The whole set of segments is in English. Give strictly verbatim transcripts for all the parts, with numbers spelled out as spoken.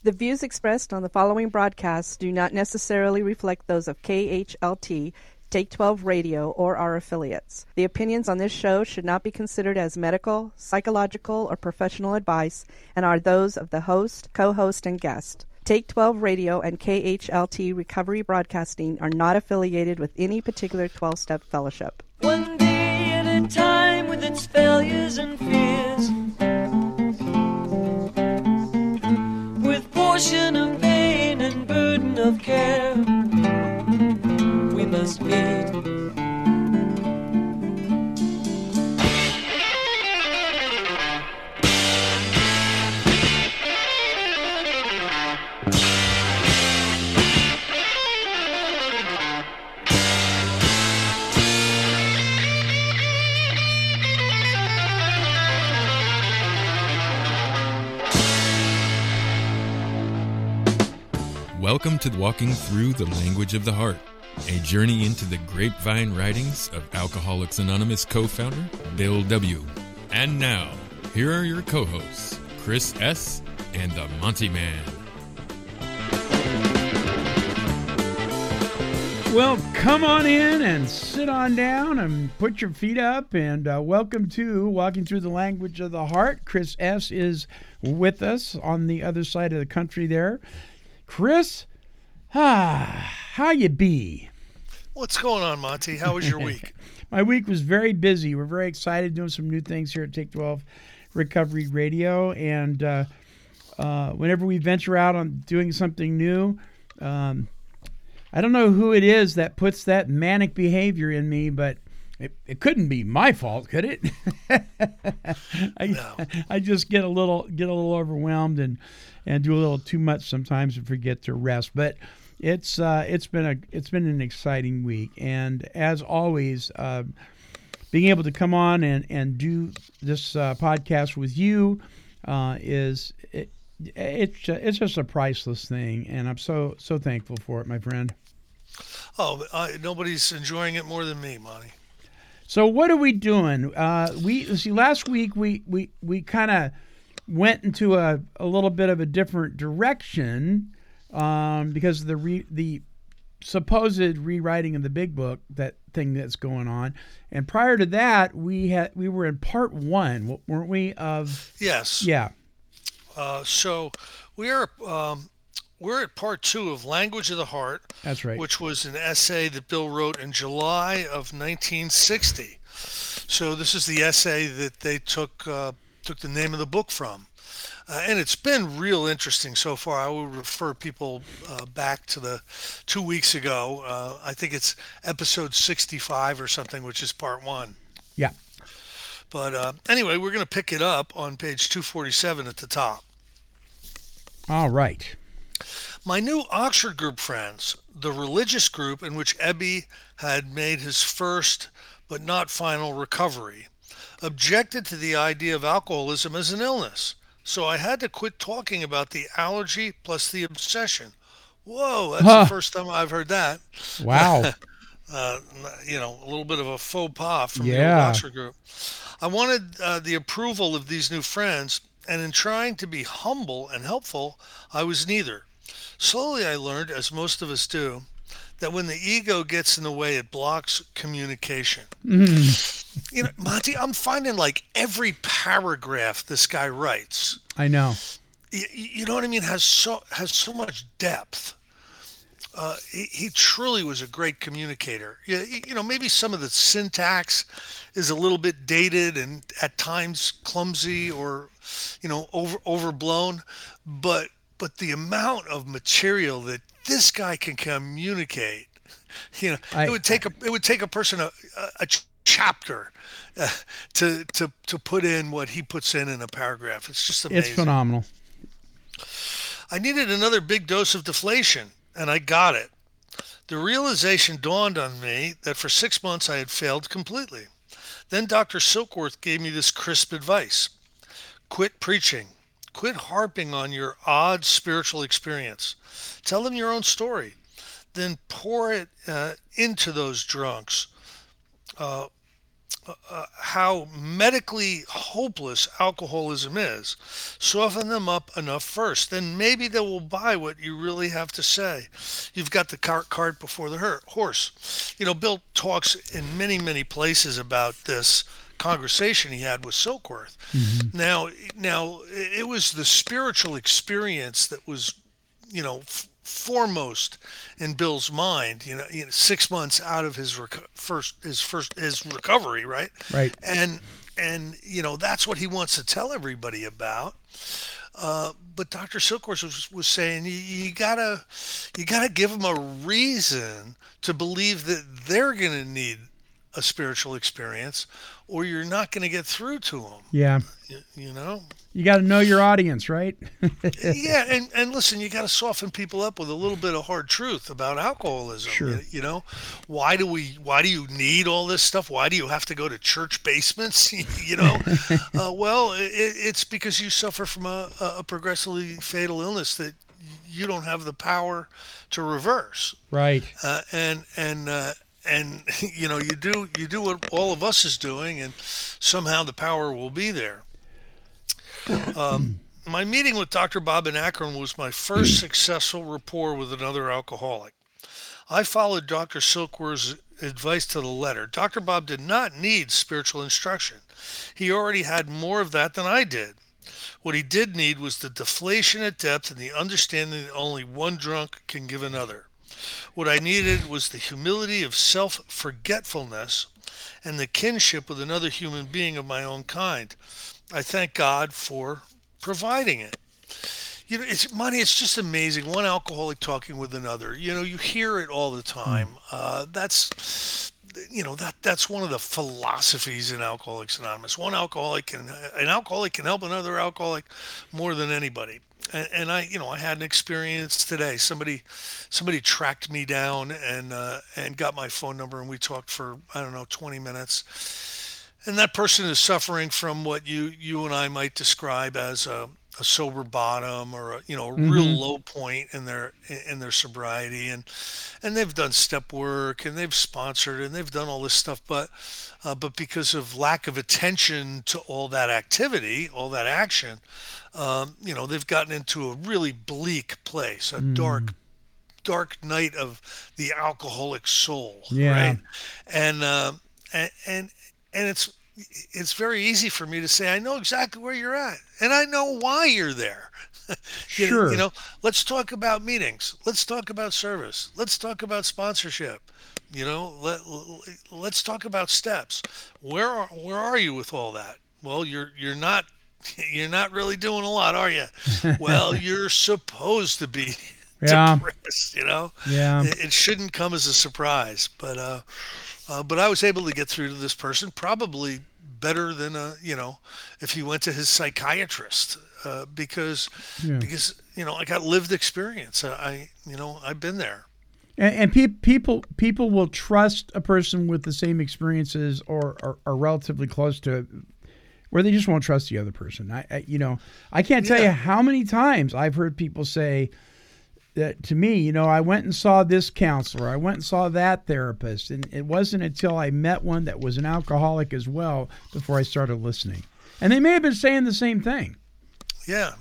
The views expressed on the following broadcasts do not necessarily reflect those of K H L T, Take twelve Radio, or our affiliates. The opinions on this show should not be considered as medical, psychological, or professional advice and are those of the host, co-host, and guest. Take twelve Radio and K H L T Recovery Broadcasting are not affiliated with any particular twelve-step fellowship. One day at a time with its failures and fears, with portion of pain and burden of care, we must meet. Welcome to Walking Through the Language of the Heart, a journey into the grapevine writings of Alcoholics Anonymous co-founder Bill W. And now, here are your co-hosts, Chris S. and the Monty Man. Well, come on in and sit on down and put your feet up, and uh, welcome to Walking Through the Language of the Heart. Chris S. is with us on the other side of the country there. Chris, ah, how you be? What's going on, Monty? How was your week? My week was very busy. We're very excited doing some new things here at Take twelve Recovery Radio, and uh, uh, whenever we venture out on doing something new, um, I don't know who it is that puts that manic behavior in me, but it, it couldn't be my fault, could it? I, No. I just get a little get a little overwhelmed and, and do a little too much sometimes and forget to rest. But it's uh, it's been a it's been an exciting week, and as always, uh, being able to come on and and do this uh, podcast with you uh, is it, it's it's just a priceless thing, and I'm so so thankful for it, my friend. Oh, uh, nobody's enjoying it more than me, Monty. So what are we doing? Uh, we see last week we we, we kind of went into a, a little bit of a different direction um, because of the re, the supposed rewriting of the Big Book, that thing that's going on. And prior to that, we had we were in part one, weren't we? Of Yes. yeah, Uh, so we are um, we're at part two of Language of the Heart, that's right. which was an essay that Bill wrote in July of nineteen sixty. So this is the essay that they took uh, took the name of the book from. Uh, and it's been real interesting so far. I would refer people uh, back to the two weeks ago. Uh, I think it's episode sixty-five or something, which is part one. Yeah. But uh, anyway, we're going to pick it up on page two forty-seven at the top. All right. My new Oxford group friends, the religious group in which Ebby had made his first but not final recovery, objected to the idea of alcoholism as an illness. So I had to quit talking about the allergy plus the obsession. Whoa, that's Huh. the first time I've heard that. Wow. Uh, you know, a little bit of a faux pas from the Yeah. old Oxford group. I wanted uh, the approval of these new friends, and in trying to be humble and helpful, I was neither. Slowly I learned, as most of us do, that when the ego gets in the way, it blocks communication. Mhm. You know, Monty, I'm finding like every paragraph this guy writes, I know. you, you know what I mean, has so has so much depth. Uh, he, he truly was a great communicator. You, you know, maybe some of the syntax is a little bit dated and at times clumsy or, you know, over overblown, but but the amount of material that this guy can communicate, you know, I- it would take a it would take a person a, a, a ch- chapter uh, to to to put in what he puts in in a paragraph. It's just amazing. It's phenomenal. I needed another big dose of deflation, and I got it. The realization dawned on me that for six months I had failed completely. Then Doctor Silkworth gave me this crisp advice. Quit preaching. Quit harping on your odd spiritual experience. Tell them your own story. Then pour it uh, into those drunks. Uh, uh, how medically hopeless alcoholism is, soften them up enough first. Then maybe they will buy what you really have to say. You've got the cart, cart before the her- horse. You know, Bill talks in many, many places about this conversation he had with Silkworth. Mm-hmm. Now, now it was the spiritual experience that was, you know, f- foremost in Bill's mind. You know, you know, six months out of his reco- first his first his recovery, right? Right. And and you know that's what he wants to tell everybody about. Uh, but Doctor Silkworth was, was saying you, you gotta you gotta give them a reason to believe that they're gonna need a spiritual experience, or you're not gonna get through to them. Yeah. You, you know. You got to know your audience, right? Yeah, and, and listen, you got to soften people up with a little bit of hard truth about alcoholism. Sure. You, you know, why do we? Why do you need all this stuff? Why do you have to go to church basements? You know, uh, well, it, it's because you suffer from a, a progressively fatal illness that you don't have the power to reverse. Right. Uh, and and uh, and you know, you do you do what all of us is doing, and somehow the power will be there. Um, my meeting with Doctor Bob in Akron was my first successful rapport with another alcoholic. I followed Doctor Silkworth's advice to the letter. Doctor Bob did not need spiritual instruction. He already had more of that than I did. What he did need was the deflation at depth and the understanding that only one drunk can give another. What I needed was the humility of self-forgetfulness and the kinship with another human being of my own kind. I thank God for providing it. You know, it's money. It's just amazing. One alcoholic talking with another. You know, you hear it all the time. Uh, that's, you know, that that's one of the philosophies in Alcoholics Anonymous. One alcoholic can, an alcoholic can help another alcoholic more than anybody. And, and I, you know, I had an experience today. Somebody, somebody tracked me down and uh, and got my phone number, and we talked for I don't know twenty minutes. And that person is suffering from what you you and I might describe as a, a sober bottom, or a, you know a real Mm-hmm. low point in their in their sobriety, and and they've done step work and they've sponsored and they've done all this stuff, but uh, but because of lack of attention to all that activity, all that action, um, you know they've gotten into a really bleak place, a dark Mm. dark night of the alcoholic soul, Yeah. right? And uh, and and and it's it's very easy for me to say I know exactly where you're at, and I know why you're there. you, Sure. you know, let's talk about meetings. Let's talk about service. Let's talk about sponsorship. You know, let let's talk about steps. Where are where are you with all that? Well, you're you're not you're not really doing a lot, are you? Well, you're supposed to be Yeah. depressed. You know, Yeah. it, it shouldn't come as a surprise, but uh, uh, but I was able to get through to this person probably better than uh, you know if he went to his psychiatrist, uh, because Yeah. because you know I got lived experience. I, I you know I've been there. And, and pe- people people will trust a person with the same experiences or are, are relatively close to it, where they just won't trust the other person. I, I you know I can't tell you Yeah. how many times I've heard people say that to me, you know, I went and saw this counselor, I went and saw that therapist, and it wasn't until I met one that was an alcoholic as well before I started listening. And they may have been saying the same thing. Yeah.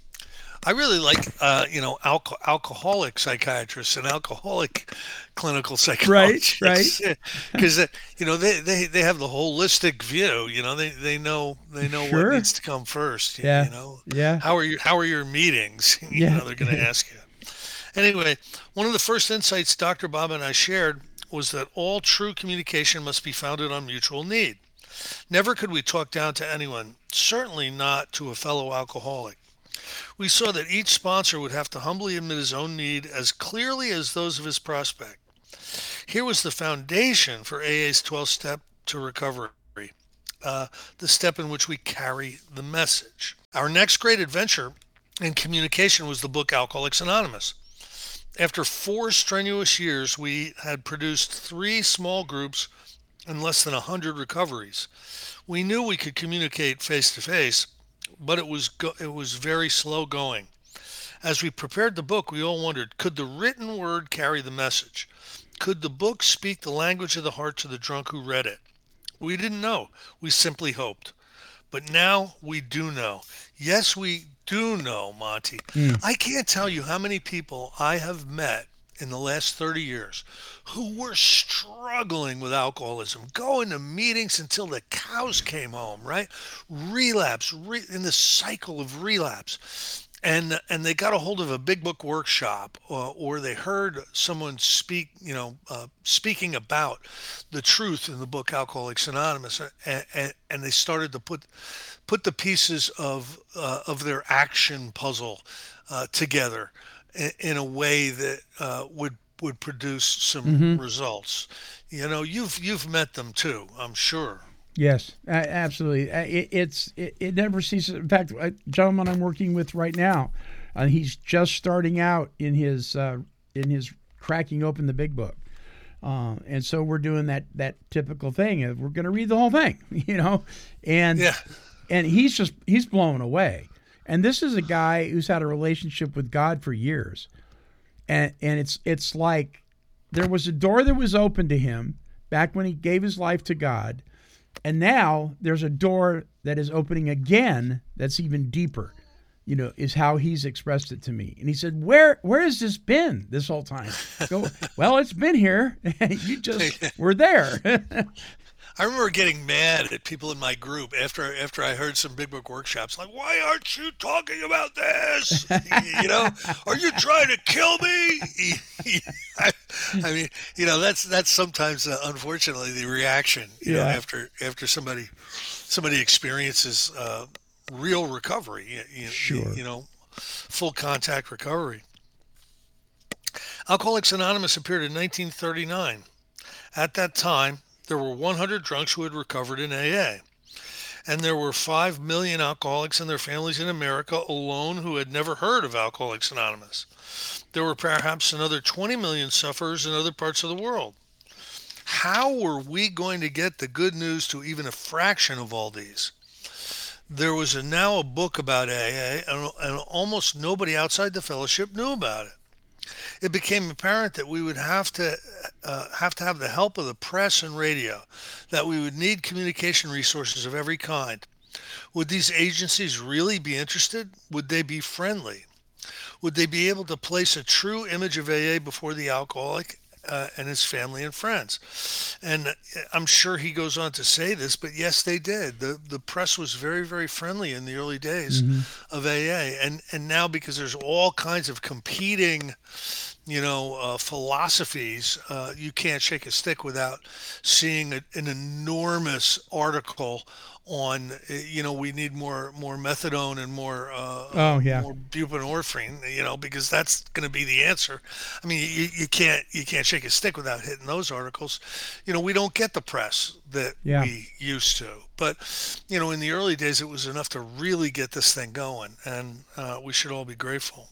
I really like, uh, you know, alco- alcoholic psychiatrists and alcoholic clinical psychologists, right. Because uh, you know they, they, they have the holistic view. You know, they, they know they know Sure. what needs to come first. You, Yeah. you know, Yeah. how are your how are your meetings? You Yeah. know, they're going to ask you. Anyway, one of the first insights Doctor Bob and I shared was that all true communication must be founded on mutual need. Never could we talk down to anyone, certainly not to a fellow alcoholic. We saw that each sponsor would have to humbly admit his own need as clearly as those of his prospect. Here was the foundation for A A's twelve step to recovery, uh, the step in which we carry the message. Our next great adventure in communication was the book Alcoholics Anonymous. After four strenuous years, we had produced three small groups and less than one hundred recoveries. We knew we could communicate face to face, but it was go- it was very slow going. As we prepared the book, we all wondered, could the written word carry the message? Could the book speak the language of the heart to the drunk who read it? We didn't know. We simply hoped. But now we do know. Yes, we do know, Monty. Mm. I can't tell you how many people I have met in the last thirty years who were struggling with alcoholism, going to meetings until the cows came home, right? Relapse, re- in the cycle of relapse. And, and they got a hold of a big book workshop, or, or they heard someone speak, you know, uh, speaking about the truth in the book Alcoholics Anonymous, and, and, and they started to put put the pieces of uh, of their action puzzle uh, together in, in a way that uh, would would produce some Mm-hmm. results. You know, you've you've met them too, I'm sure. Yes, a- absolutely. Uh, It, it's it, it never ceases. In fact, a gentleman I'm working with right now, uh, he's just starting out in his uh, in his cracking open the big book, uh, and so we're doing that that typical thing. Of we're going to read the whole thing, you know, and Yeah. and he's just he's blown away. And this is a guy who's had a relationship with God for years, and and it's it's like there was a door that was open to him back when he gave his life to God. And now there's a door that is opening again that's even deeper, you know, is how he's expressed it to me. And he said, where where has this been this whole time? I go, well, it's been here. You just were there. I remember getting mad at people in my group after after I heard some big book workshops. Like, why aren't you talking about this? You know, are you trying to kill me? I, I mean, you know, that's that's sometimes uh, unfortunately the reaction. You know, Yeah. after after somebody somebody experiences uh, real recovery. You, you, Sure. you know, full contact recovery. Alcoholics Anonymous appeared in nineteen thirty-nine. At that time, there were one hundred drunks who had recovered in A A. And there were five million alcoholics and their families in America alone who had never heard of Alcoholics Anonymous. There were perhaps another twenty million sufferers in other parts of the world. How were we going to get the good news to even a fraction of all these? There was a, now a book about A A, and, and almost nobody outside the fellowship knew about it. It became apparent that we would have to uh, have to have the help of the press and radio, that we would need communication resources of every kind. Would these agencies really be interested? Would they be friendly? Would they be able to place a true image of A A before the alcoholic uh, and his family and friends? And I'm sure he goes on to say this, but yes, they did. The the press was very, very friendly in the early days Mhm. of A A. And, and now, because there's all kinds of competing you know, uh, philosophies, uh, you can't shake a stick without seeing a, an enormous article on, uh, you know, we need more more methadone and more uh, Oh, yeah. more buprenorphine, you know, because that's going to be the answer. I mean, you, you can't you can't shake a stick without hitting those articles. You know, we don't get the press that Yeah. we used to, but you know, in the early days, it was enough to really get this thing going, and uh, we should all be grateful.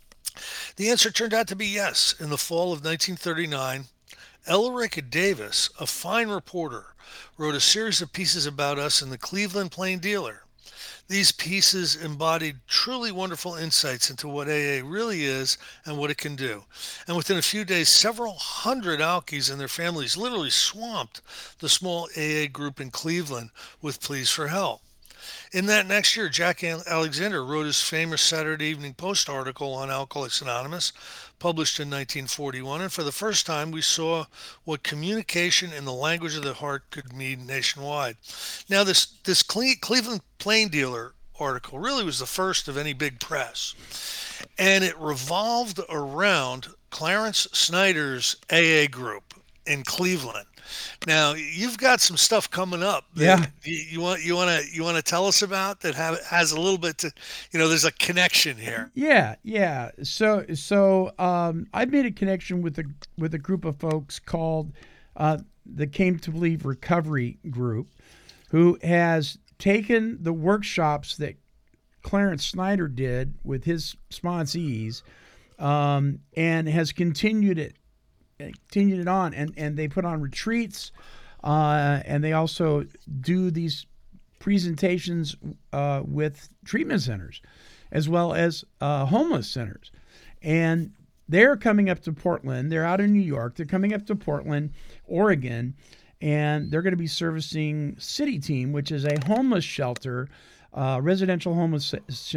The answer turned out to be yes. In the fall of nineteen thirty-nine, Elric Davis, a fine reporter, wrote a series of pieces about us in the Cleveland Plain Dealer. These pieces embodied truly wonderful insights into what A A really is and what it can do. And within a few days, several hundred alkies and their families literally swamped the small A A group in Cleveland with pleas for help. In that next year, Jack Alexander wrote his famous Saturday Evening Post article on Alcoholics Anonymous, published in nineteen forty-one, and for the first time we saw what communication in the language of the heart could mean nationwide. Now, this, this Cle- Cleveland Plain Dealer article really was the first of any big press, and it revolved around Clarence Snyder's A A group in Cleveland. Now, you've got some stuff coming up that Yeah. you, you want you want to you want to tell us about that have, has a little bit to, you know, there's a connection here. Yeah, yeah. So, so um, I made a connection with a with a group of folks called uh, the Came to Believe Recovery Group, who has taken the workshops that Clarence Snyder did with his sponsees, um, and has continued it, continued it on, and and they put on retreats, uh, and they also do these presentations uh, with treatment centers, as well as uh, homeless centers. And they're coming up to Portland. They're out in New York. They're coming up to Portland, Oregon. and they're going to be servicing City Team, which is a homeless shelter, uh, residential homeless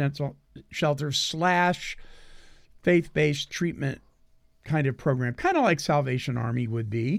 shelter slash faith-based treatment kind of program, kind of like Salvation Army would be.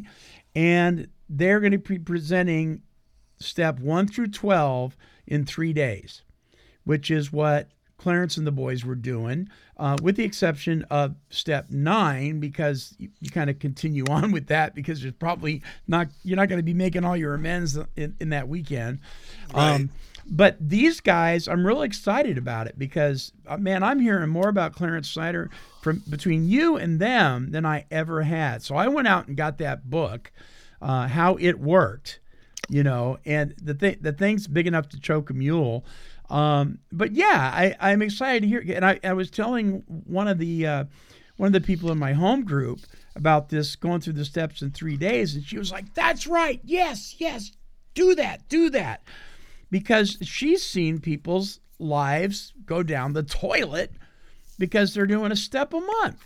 And they're going to be presenting step one through twelve in three days, which is what Clarence and the boys were doing, uh, with the exception of step nine, because you, you kind of continue on with that because there's probably not, you're not going to be making all your amends in, in that weekend. Right. Um, but these guys, I'm really excited about it because, uh, man, I'm hearing more about Clarence Snyder from between you and them than I ever had. So I went out and got that book, uh, How It Worked, you know, and the thing, the thing's big enough to choke a mule. Um, but yeah, I, I'm excited to hear. And I, I was telling one of the uh, one of the people in my home group about this, going through the steps in three days, and she was like, "That's right, yes, yes, do that, do that," because she's seen people's lives go down the toilet because they're doing a step a month,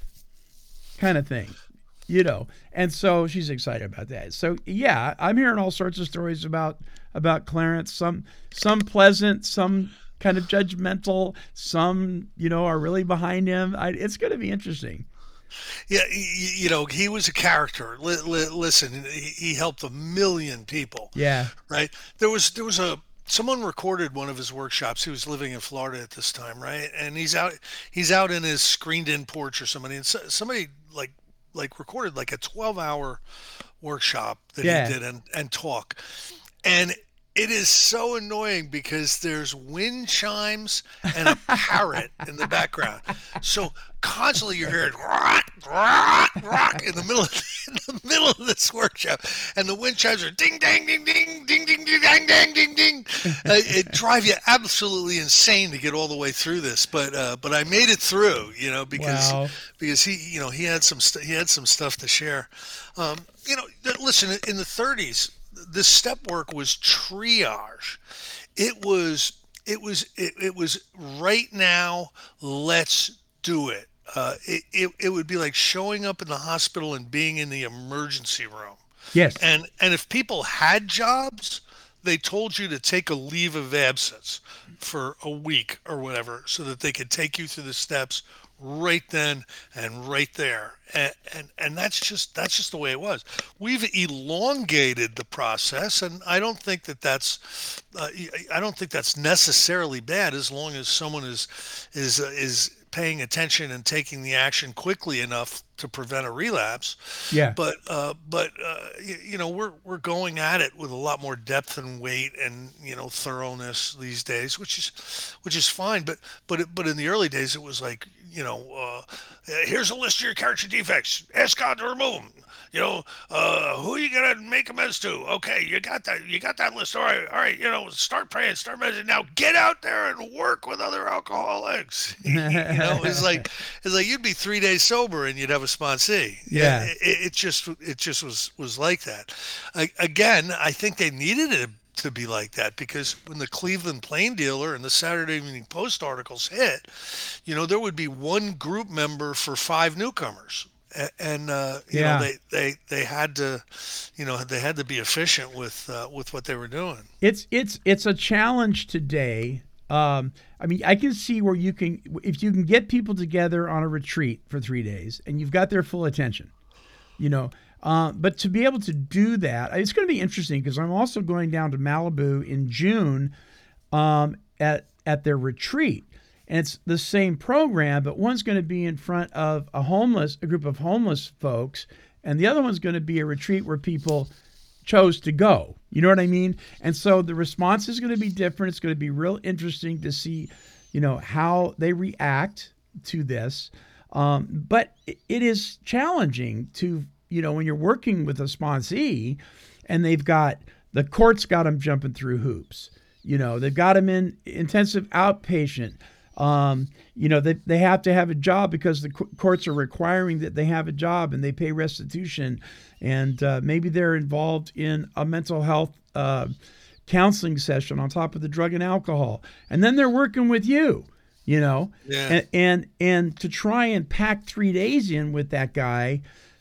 kind of thing, you know. And so she's excited about that. So yeah, I'm hearing all sorts of stories about. about Clarence, some some pleasant, some kind of judgmental, some, you know, are really behind him. I, it's going to be interesting. Yeah, you, you know, he was a character. Li, li, listen, he, he helped a million people. Yeah. Right? There was there was a someone recorded one of his workshops. He was living in Florida at this time, right? And he's out he's out in his screened-in porch or somebody, and so, somebody like like recorded like a twelve-hour workshop that Yeah. he did and and talk. And it is so annoying because there's wind chimes and a parrot in the background. So constantly you're hearing rock, rock, rock in the middle of, in the middle of this workshop, and the wind chimes are ding, dang, ding, ding, ding, ding, ding, dang, dang, ding, ding. Uh, it drives you absolutely insane to get all the way through this, but uh, but I made it through, you know, because Wow. because he, you know, he had some st- he had some stuff to share. Um, you know, listen, in the thirties. This step work was triage. It was, it was, it, it was right now, let's do it. Uh, it, it. It would be like showing up in the hospital and being in the emergency room. Yes. And, and if people had jobs, they told you to take a leave of absence for a week or whatever so that they could take you through the steps right then and right there. And, and and that's just that's just the way it was. We've elongated the process, and I don't think that that's uh, I don't think that's necessarily bad as long as someone is is uh, is paying attention and taking the action quickly enough to prevent a relapse. Yeah. But uh, but uh, you, you know we're we're going at it with a lot more depth and weight and you know thoroughness these days, which is which is fine. But but it, but in the early days it was like you know uh, here's a list of your character defects. Ask God to remove them. You know, uh, who are you gonna make amends to? Okay, you got that. You got that list. All right, all right. You know, start praying, start meditating. Now get out there and work with other alcoholics. you know, it's like it's like you'd be three days sober and you'd have a sponsee. Yeah. It, it, it just it just was was like that. I, again, I think they needed it to be like that because when the Cleveland Plain Dealer and the Saturday Evening Post articles hit, you know, there would be one group member for five newcomers. And uh, you Yeah. know they, they they had to, you know, they had to be efficient with uh, with what they were doing. It's it's it's a challenge today. Um, I mean, I can see where you can, if you can get people together on a retreat for three days and you've got their full attention, you know. Uh, but to be able to do that, it's going to be interesting because I'm also going down to Malibu in June um, at at their retreat. And it's the same program, but one's going to be in front of a homeless, a group of homeless folks, and the other one's going to be a retreat where people chose to go. You know what I mean? And so the response is going to be different. It's going to be real interesting to see, you know, how they react to this. Um, but it is challenging to, you know, when you're working with a sponsee and they've got, the court's got them jumping through hoops. You know, they've got them in intensive outpatient. Um, you know, they, they have to have a job because the co- courts are requiring that they have a job and they pay restitution. And uh, maybe they're involved in a mental health uh, counseling session on top of the drug and alcohol. And then they're working with you, you know, Yeah. and, and, and to try and pack three days in with that guy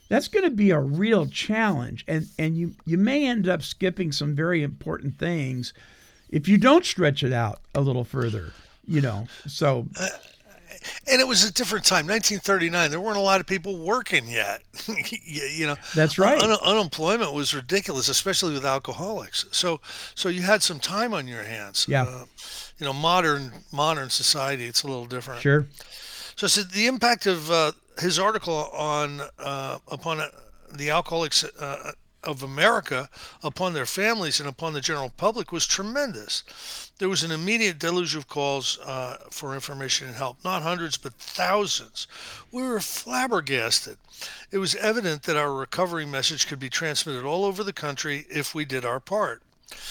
That's going to be a real challenge, and and you you may end up skipping some very important things if you don't stretch it out a little further. You know, so. Uh, and it was a different time, nineteen thirty-nine. There weren't a lot of people working yet. you, you know, That's right. Un- unemployment was ridiculous, especially with alcoholics. So, so you had some time on your hands. Yeah. Uh, you know, modern modern society, it's a little different. Sure. So, so the impact of uh, his article on uh, upon uh, the alcoholics uh, of America upon their families and upon the general public was tremendous. There was an immediate deluge of calls uh, for information and help, not hundreds, but thousands. We were flabbergasted. It was evident that our recovery message could be transmitted all over the country if we did our part.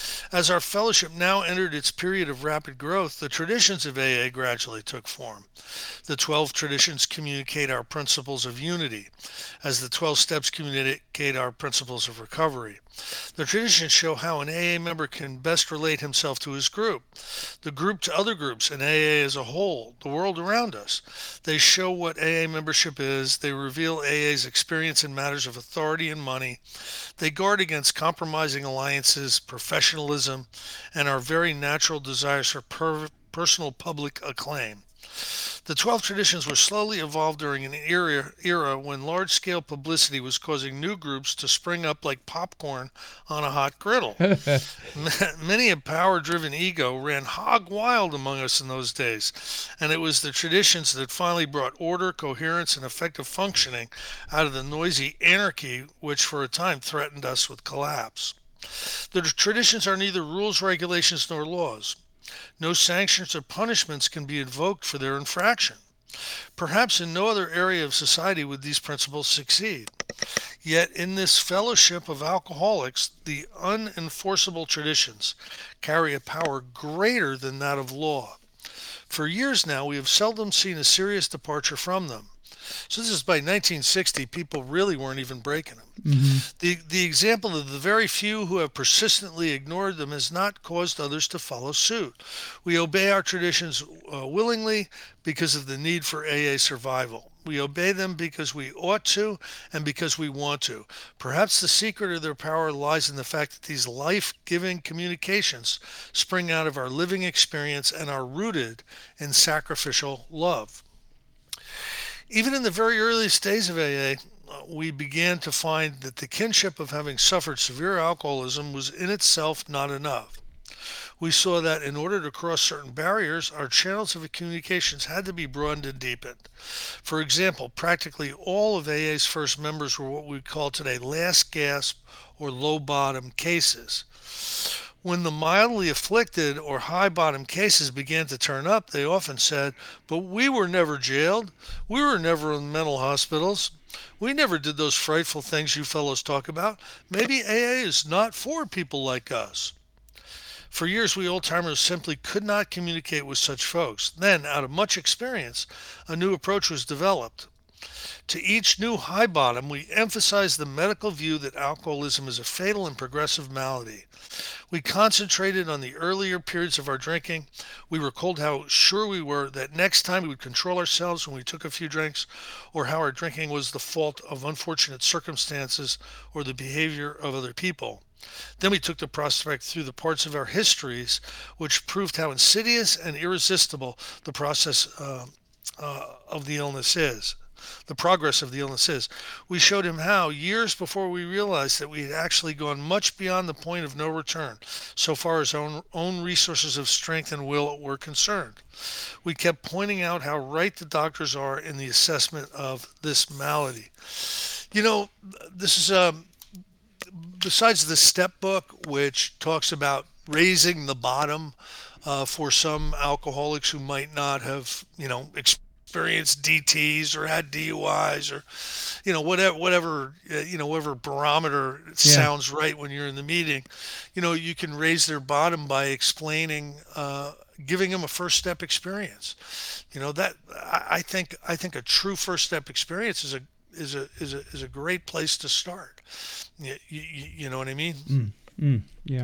As our fellowship now entered its period of rapid growth, the traditions of A A gradually took form. The twelve traditions communicate our principles of unity, as the twelve steps communicate our principles of recovery. The traditions show how an A A member can best relate himself to his group, the group to other groups, and A A as a whole, the world around us. They show what A A membership is. They reveal A A's experience in matters of authority and money. They guard against compromising alliances, professionalism, and our very natural desires for per- personal public acclaim. The twelve traditions were slowly evolved during an era, era when large-scale publicity was causing new groups to spring up like popcorn on a hot griddle. Many a power-driven ego ran hog wild among us in those days, and it was the traditions that finally brought order, coherence, and effective functioning out of the noisy anarchy which for a time threatened us with collapse. The traditions are neither rules, regulations, nor laws. No sanctions or punishments can be invoked for their infraction. Perhaps in no other area of society would these principles succeed. Yet in this fellowship of alcoholics, the unenforceable traditions carry a power greater than that of law. For years now, we have seldom seen a serious departure from them. So this is by nineteen sixty, people really weren't even breaking them. Mm-hmm. The, the example of the very few who have persistently ignored them has not caused others to follow suit. We obey our traditions uh, willingly because of the need for A A survival. We obey them because we ought to and because we want to. Perhaps the secret of their power lies in the fact that these life-giving communications spring out of our living experience and are rooted in sacrificial love. Even in the very earliest days of A A, we began to find that the kinship of having suffered severe alcoholism was in itself not enough. We saw that in order to cross certain barriers, our channels of communications had to be broadened and deepened. For example, practically all of A A's first members were what we call today last gasp or low bottom cases. When the mildly afflicted or high bottom cases began to turn up, they often said, "But we were never jailed. We were never in mental hospitals. We never did those frightful things you fellows talk about. Maybe A A is not for people like us." For years, we old-timers simply could not communicate with such folks. Then, out of much experience, a new approach was developed. To each new high bottom, we emphasized the medical view that alcoholism is a fatal and progressive malady. We concentrated on the earlier periods of our drinking. We recalled how sure we were that next time we would control ourselves when we took a few drinks, or how our drinking was the fault of unfortunate circumstances or the behavior of other people. Then we took the prospect through the parts of our histories which proved how insidious and irresistible the process uh, uh, of the illness is. The progress of the illness is. We showed him how, years before we realized that we had actually gone much beyond the point of no return, so far as our own, own resources of strength and will were concerned. We kept pointing out how right the doctors are in the assessment of this malady. You know, this is, um, besides the step book, which talks about raising the bottom uh, for some alcoholics who might not have, you know, experienced experienced D Ts or had D U Is or, you know, whatever, whatever, uh, you know, whatever barometer Yeah. sounds right when you're in the meeting, you know, you can raise their bottom by explaining, uh, giving them a first step experience. You know, that I, I think, I think a true first step experience is a, is a, is a, is a great place to start. You, you, you know what I mean? Mm, mm, yeah.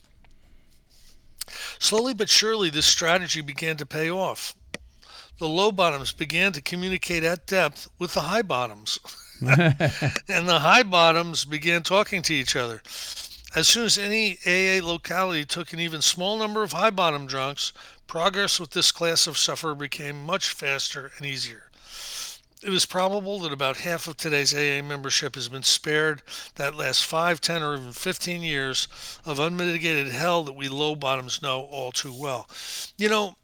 Slowly but surely, this strategy began to pay off. The low bottoms began to communicate at depth with the high bottoms. And the high bottoms began talking to each other. As soon as any A A locality took an even small number of high bottom drunks, progress with this class of sufferer became much faster and easier. It is probable that about half of today's A A membership has been spared that last five, ten, or even fifteen years of unmitigated hell that we low bottoms know all too well. You know,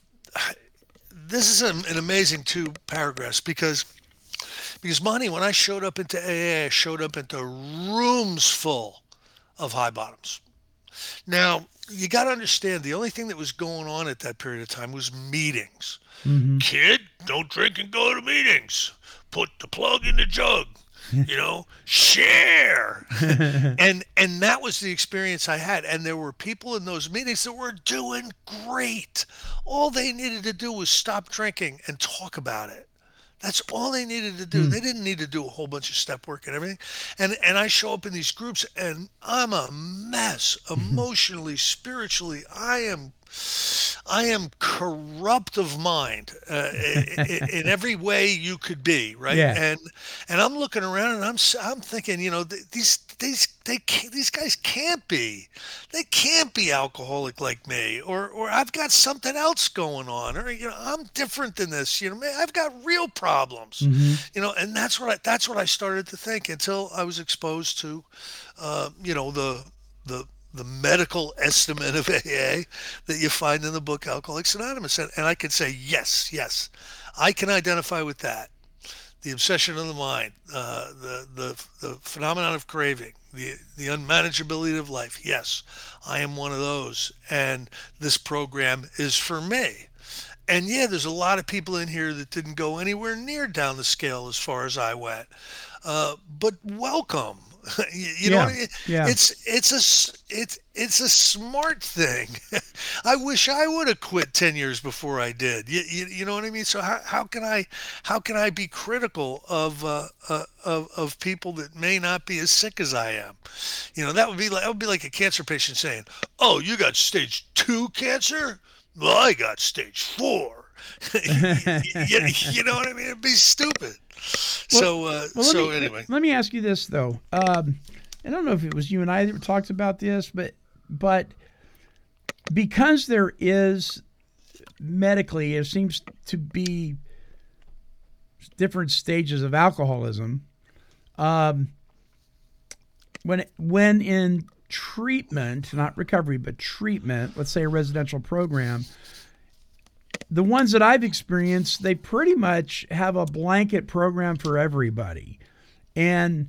this is an, an amazing two paragraphs because because Monty, when I showed up into A A, I showed up into rooms full of high bottoms. Now, you got to understand the only thing that was going on at that period of time was meetings. Mm-hmm. Kid, don't drink and go to meetings. Put the plug in the jug. You know, share. and and that was the experience I had. And there were people in those meetings that were doing great. All they needed to do was stop drinking and talk about it. That's all they needed to do. Mm. They didn't need to do a whole bunch of step work and everything. And and I show up in these groups and I'm a mess emotionally, spiritually. I am I am corrupt of mind uh, in, in every way you could be, right? Yeah. And and I'm looking around and I'm I'm thinking, you know, these these they can't, these guys can't be, they can't be alcoholic like me, or or I've got something else going on, or you know, I'm different than this. You know, man, I've got real problems. Mm-hmm. You know, and that's what I, that's what I started to think until I was exposed to, uh, you know, the the the medical estimate of A A that you find in the book Alcoholics Anonymous. And, and I can say, yes, yes, I can identify with that. The obsession of the mind, uh, the, the, the phenomenon of craving, the, the unmanageability of life. Yes, I am one of those. And this program is for me. And yeah, there's a lot of people in here that didn't go anywhere near down the scale as far as I went. Uh, but welcome. you you know Yeah, what I mean? yeah. It's it's a s- it's it's a smart thing. I wish I would have quit ten years before I did. You, you, you know what I mean? So how, how can I how can I be critical of uh, uh, of of people that may not be as sick as I am? You know, that would be like that would be like a cancer patient saying, "Oh, you got stage two cancer? Well, I got stage four." you, you know what I mean? It'd be stupid. So, uh, Well, let so me, anyway, let me ask you this though. Um, I don't know if it was you and I that talked about this, but but because there is medically, it seems to be different stages of alcoholism. Um, when when in treatment, not recovery, but treatment, let's say a residential program, the ones that I've experienced, they pretty much have a blanket program for everybody. And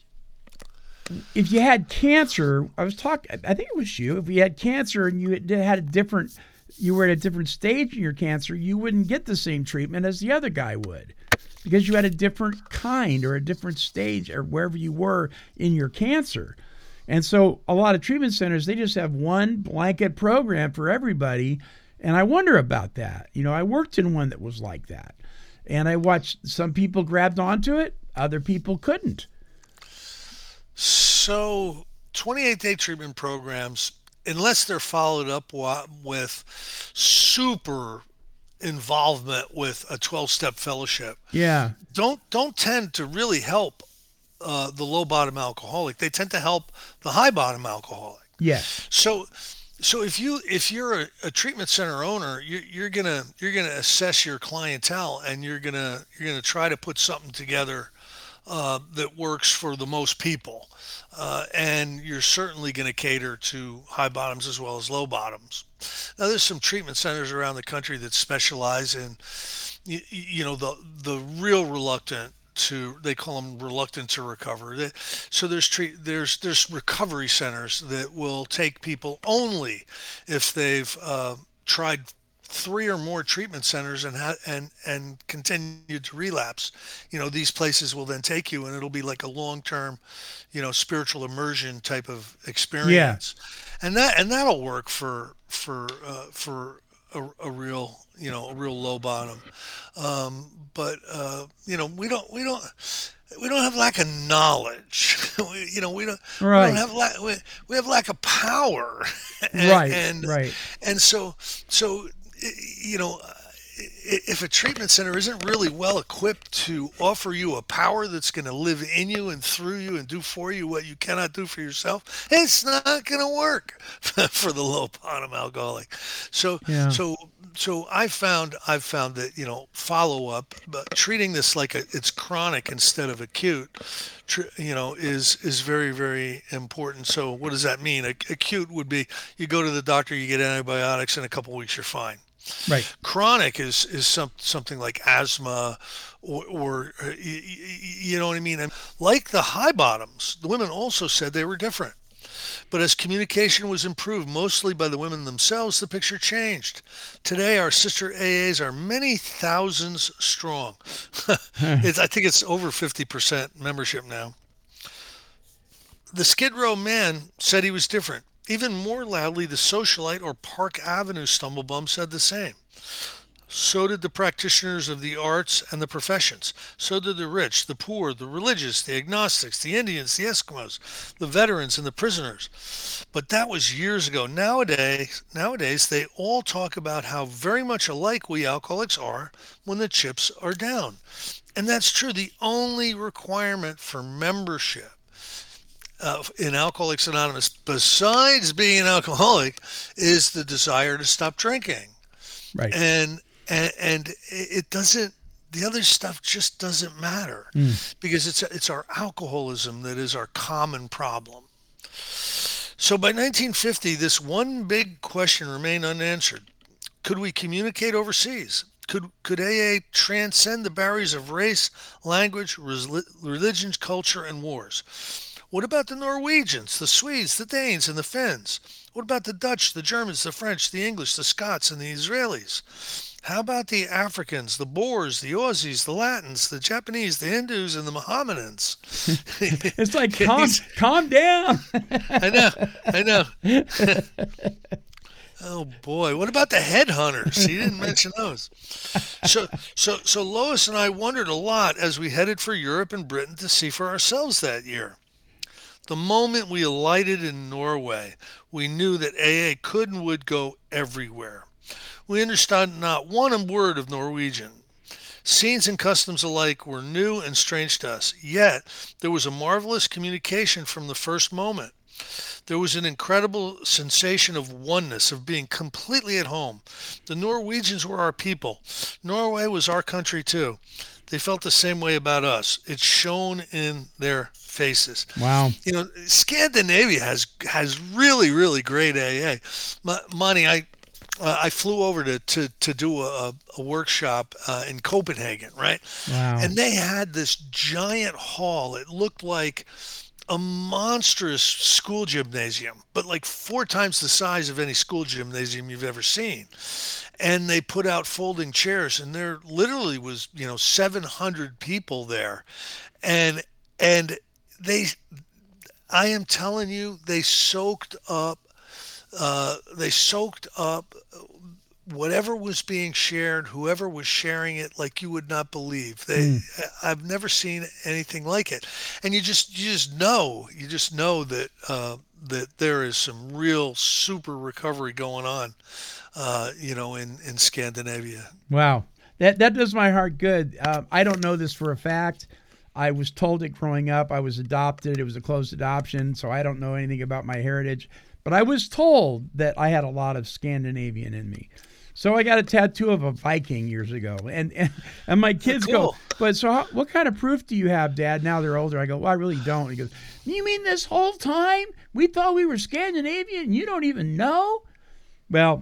if you had cancer, I was talking, I think it was you, if you had cancer and you had a different, you were at a different stage in your cancer, you wouldn't get the same treatment as the other guy would because you had a different kind or a different stage or wherever you were in your cancer. And so a lot of treatment centers, they just have one blanket program for everybody. And I wonder about that. You know, I worked in one that was like that. And I watched some people grabbed onto it, other people couldn't. So twenty-eight day treatment programs, unless they're followed up wa- with super involvement with a twelve step fellowship, Yeah. don't don't tend to really help uh, the low bottom alcoholic. They tend to help the high bottom alcoholic. Yes. So So if you if you're a, a treatment center owner, you're, you're gonna you're gonna assess your clientele and you're gonna you're gonna try to put something together uh, that works for the most people, uh, and you're certainly gonna cater to high bottoms as well as low bottoms. Now there's some treatment centers around the country that specialize in you, you know the the real reluctant to they call them reluctant to recover. They, so there's treat there's there's recovery centers that will take people only if they've uh, tried three or more treatment centers and ha- and and continued to relapse. You know, these places will then take you and it'll be like a long-term, you know, spiritual immersion type of experience. And that and that'll work for for uh, for a, a real you know a real low bottom. Um, but uh, you know we don't we don't we don't have lack of knowledge. we, you know we don't, Right. we don't have lack we, we have lack of power. and, Right, and, right. And so so you know if a treatment center isn't really well equipped to offer you a power that's going to live in you and through you and do for you what you cannot do for yourself, it's not going to work for the low bottom alcoholic. So, Yeah. so, so I found I've found that you know follow up, but treating this like a, it's chronic instead of acute, tr- you know, is is very very important. So what does that mean? Ac- Acute would be you go to the doctor, you get antibiotics, in a couple weeks you're fine. Right. Chronic is is some, something like asthma or, or uh, y- y- you know what I mean. And like the high bottoms, the women also said they were different. But as communication was improved, mostly by the women themselves, the picture changed. Today, our sister A As are many thousands strong. it's, I think it's over fifty percent membership now. The Skid Row man said he was different. Even more loudly, the socialite or Park Avenue stumblebum said the same. So did the practitioners of the arts and the professions. So did the rich, the poor, the religious, the agnostics, the Indians, the Eskimos, the veterans, and the prisoners. But that was years ago. Nowadays, nowadays they all talk about how very much alike we alcoholics are when the chips are down. And that's true. The only requirement for membership uh, in Alcoholics Anonymous, besides being an alcoholic, is the desire to stop drinking. Right. And and, and it doesn't. The other stuff just doesn't matter Mm. because it's it's our alcoholism that is our common problem. So by nineteen fifty, this one big question remained unanswered: could we communicate overseas? Could could A A transcend the barriers of race, language, religion, culture, and wars? What about the Norwegians, the Swedes, the Danes, and the Finns? What about the Dutch, the Germans, the French, the English, the Scots, and the Israelis? How about the Africans, the Boers, the Aussies, the Latins, the Japanese, the Hindus, and the Mohammedans? It's like, calm, calm down. I know, I know. Oh boy, what about the headhunters? He didn't mention those. So, so, so Lois and I wondered a lot as we headed for Europe and Britain to see for ourselves that year. The moment we alighted in Norway, we knew that A A could and would go everywhere. We understood not one word of Norwegian. Scenes and customs alike were new and strange to us. Yet, there was a marvelous communication from the first moment. There was an incredible sensation of oneness, of being completely at home. The Norwegians were our people. Norway was our country too. They felt the same way about us. It shone in their faces. Wow. You know, Scandinavia has has really, really great A A. Ma- Monty, I uh, I flew over to to, to do a, a workshop uh, in Copenhagen, right? Wow. And they had this giant hall. It looked like a monstrous school gymnasium, but like four times the size of any school gymnasium you've ever seen. And they put out folding chairs, and there literally was, you know, seven hundred people there. And and they, I am telling you, they soaked up, uh, they soaked up whatever was being shared, whoever was sharing it, like you would not believe. They, Mm. I've never seen anything like it. And you just, you just know, you just know that uh, that there is some real super recovery going on, uh, you know, in in Scandinavia. Wow. That that does my heart good. Uh, I don't know this for a fact. I was told it growing up. I was adopted. It was a closed adoption, so I don't know anything about my heritage. But I was told that I had a lot of Scandinavian in me. So I got a tattoo of a Viking years ago. And and, and my kids Cool. go, but so how, what kind of proof do you have, Dad? Now they're older. I go, well, I really don't. He goes, you mean this whole time we thought we were Scandinavian and you don't even know? Well,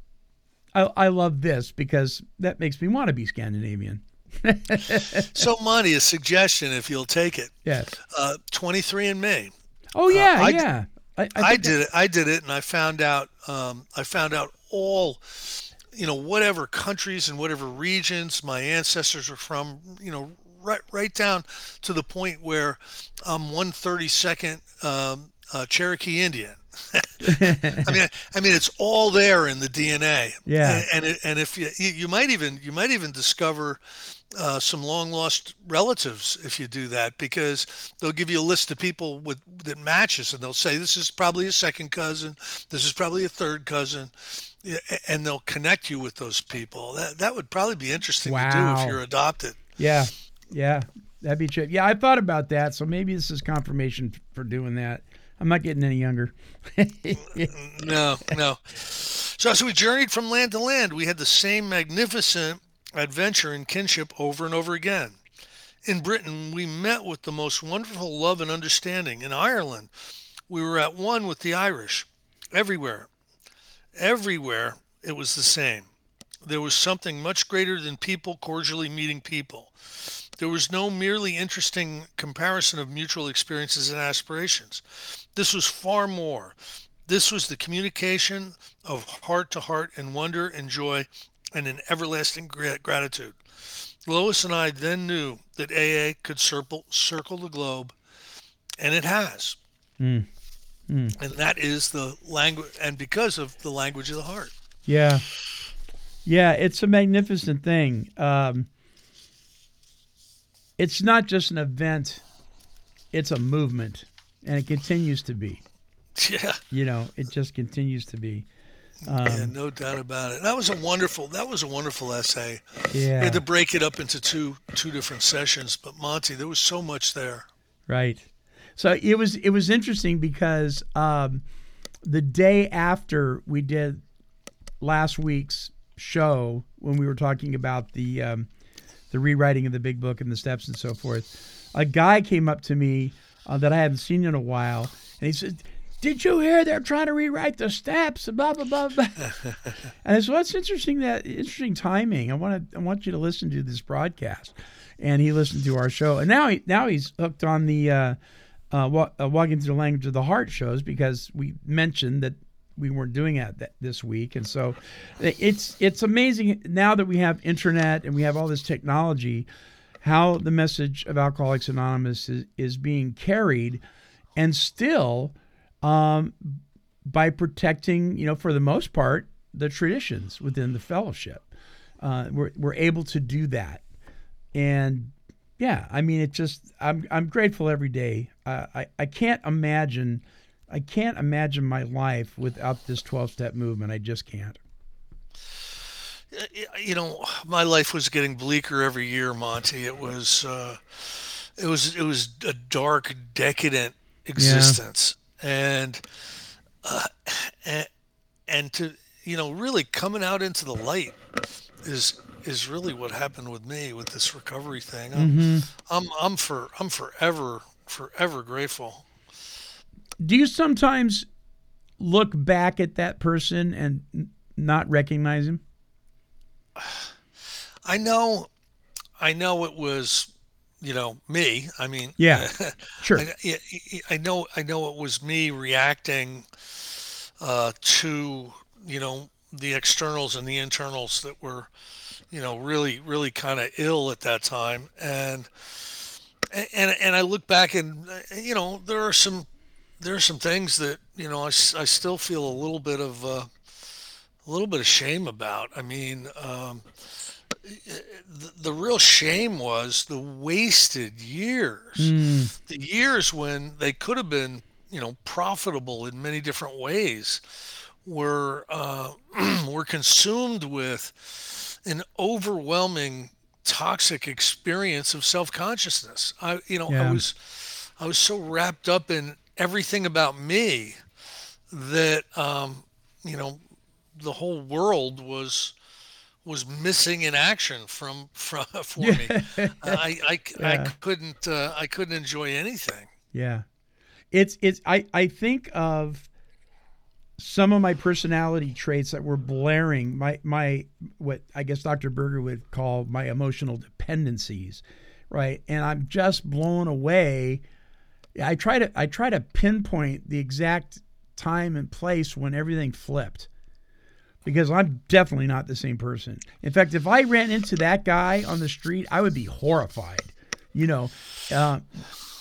I, I love this because that makes me want to be Scandinavian. So, Monty, a suggestion, if you'll take it, Yes. uh, twenty-three and me. Oh, yeah, I- yeah. I, I, I think did it. I did it, and I found out. Um, I found out all, you know, whatever countries and whatever regions my ancestors were from. You know, right, right down to the point where I'm one thirty-second um, uh, Cherokee Indian. I mean, I mean, it's all there in the D N A. Yeah. And and, it, and if you you might even you might even discover uh, some long lost relatives if you do that, because they'll give you a list of people with that matches, and they'll say this is probably a second cousin, this is probably a third cousin, yeah, and they'll connect you with those people. That that would probably be interesting to do Wow. if you're adopted. Yeah, yeah, that'd be true. Yeah, I thought about that, so maybe this is confirmation for doing that. I'm not getting any younger. No, no. So as we journeyed from land to land, we had the same magnificent adventure and kinship over and over again. In Britain, we met with the most wonderful love and understanding. In Ireland, we were at one with the Irish. Everywhere, everywhere, it was the same. There was something much greater than people cordially meeting people. There was no merely interesting comparison of mutual experiences and aspirations. This was far more. This was the communication of heart to heart and wonder and joy and an everlasting gratitude. Lois and I then knew that A A could circle, circle the globe, and it has. Mm. Mm. And that is the language, and because of the language of the heart. Yeah. Yeah, it's a magnificent thing. Um, it's not just an event, it's a movement, and it continues to be. Yeah. You know, it just continues to be. Um, yeah, no doubt about it. That was a wonderful. That was a wonderful essay. Yeah. We had to break it up into two two different sessions, but Monty, there was so much there. Right. So it was it was interesting because um, the day after we did last week's show, when we were talking about the um, the rewriting of the Big Book and the steps and so forth, a guy came up to me uh, that I hadn't seen in a while, and he said, "Did you hear they're trying to rewrite the steps?" Blah blah blah blah. And I said, "Well, it's interesting that interesting timing. I want to I want you to listen to this broadcast." And he listened to our show, and now he now he's hooked on the uh, uh, wa- uh, Walking Through the Language of the Heart shows, because we mentioned that we weren't doing that, that this week, and so it's it's amazing now that we have internet and we have all this technology, how the message of Alcoholics Anonymous is, is being carried, and still. Um, by protecting, you know, for the most part, the traditions within the fellowship. Uh, we're, we're able to do that. And yeah, I mean, it just, I'm, I'm grateful every day. Uh, I, I can't imagine, I can't imagine my life without this twelve step movement. I just can't. You know, my life was getting bleaker every year, Monty. It was, uh, it was, it was a dark, decadent existence. Yeah. And, uh, and, and to, you know, really coming out into the light is, is really what happened with me with this recovery thing. I'm, mm-hmm. I'm, I'm for, I'm forever, forever grateful. Do you sometimes look back at that person and n- not recognize him? I know, I know it was, you know, me. I mean, yeah, sure. I, I know, I know it was me reacting uh, to, you know, the externals and the internals that were, you know, really, really kind of ill at that time. And, and, and I look back and, you know, there are some, there are some things that, you know, I, I still feel a little bit of, uh, a little bit of shame about. I mean, um, The, the real shame was the wasted years, mm. the years when they could have been, you know, profitable in many different ways, were uh, were consumed with an overwhelming toxic experience of self-consciousness. I, you know, yeah. I was I was so wrapped up in everything about me that, um, you know, the whole world was. was missing in action from, from for yeah. me. I I, yeah. I couldn't uh, I couldn't enjoy anything. Yeah, it's it's I, I think of some of my personality traits that were blaring my my what I guess Doctor Berger would call my emotional dependencies, right? And I'm just blown away. I try to I try to pinpoint the exact time and place when everything flipped. Because I'm definitely not the same person. In fact, if I ran into that guy on the street, I would be horrified. You know, uh,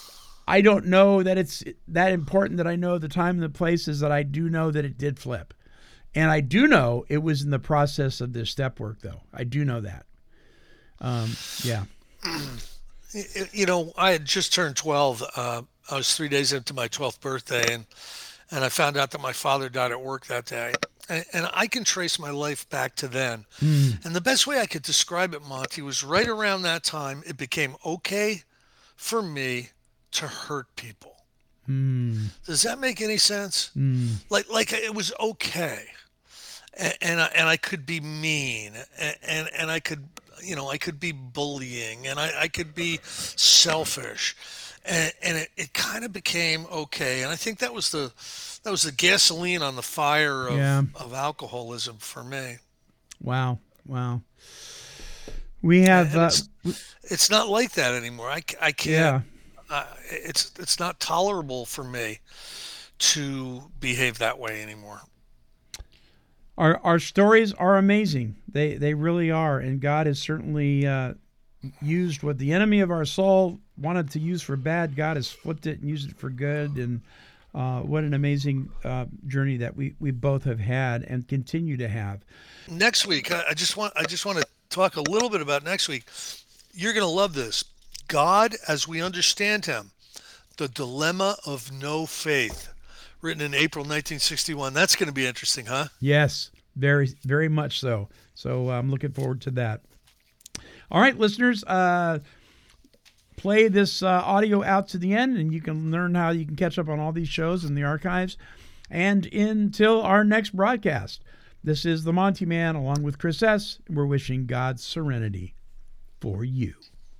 I don't know that it's that important that I know the time and the places, that I do know that it did flip. And I do know it was in the process of this step work, though. I do know that. Um, yeah. You know, I had just turned twelve. Uh, I was three days into my twelfth birthday, and and I found out that my father died at work that day. And, and I can trace my life back to then. Mm. And the best way I could describe it, Monty, was right around that time, it became okay for me to hurt people. Mm. Does that make any sense? Mm. Like, like it was okay. And, and, I, and I could be mean, and, and, and I could, you know, I could be bullying, and I, I could be selfish. And, and it, it kind of became okay. And I think that was the that was the gasoline on the fire of, yeah. of alcoholism for me. Wow. Wow. We have... Uh, it's, it's not like that anymore. I, I can't... Yeah. Uh, it's, it's not tolerable for me to behave that way anymore. Our our stories are amazing. They they really are. And God has certainly uh, used what the enemy of our soul wanted to use for bad. God has flipped it and used it for good. And uh, what an amazing uh, journey that we, we both have had and continue to have. Next week, I, I just want I just want to talk a little bit about next week. You're going to love this. God as we understand him, the dilemma of no faith, written in April nineteen sixty-one. That's going to be interesting, huh? Yes, very, very much so. So I'm looking forward to that. All right, listeners, uh, play this uh, audio out to the end, and you can learn how you can catch up on all these shows in the archives. And until our next broadcast, this is the Monty Man along with Chris S. We're wishing God's serenity for you.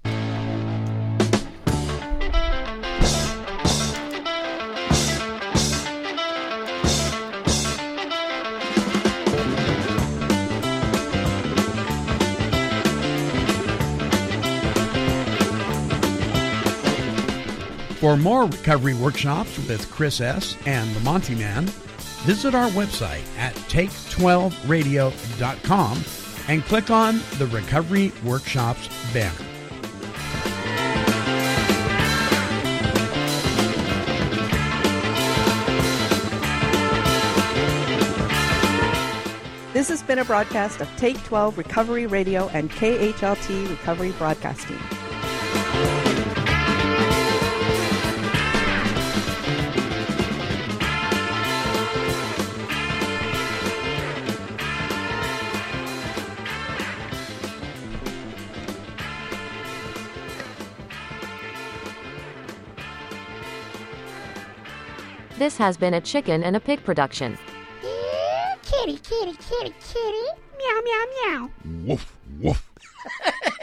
For more recovery workshops with Chris S. and the Monty Man, visit our website at take twelve radio dot com and click on the Recovery Workshops banner. This has been a broadcast of Take twelve Recovery Radio and K H L T Recovery Broadcasting. This has been a Chicken and a Pig production. Kitty, kitty, kitty, kitty. Meow, meow, meow. Woof, woof.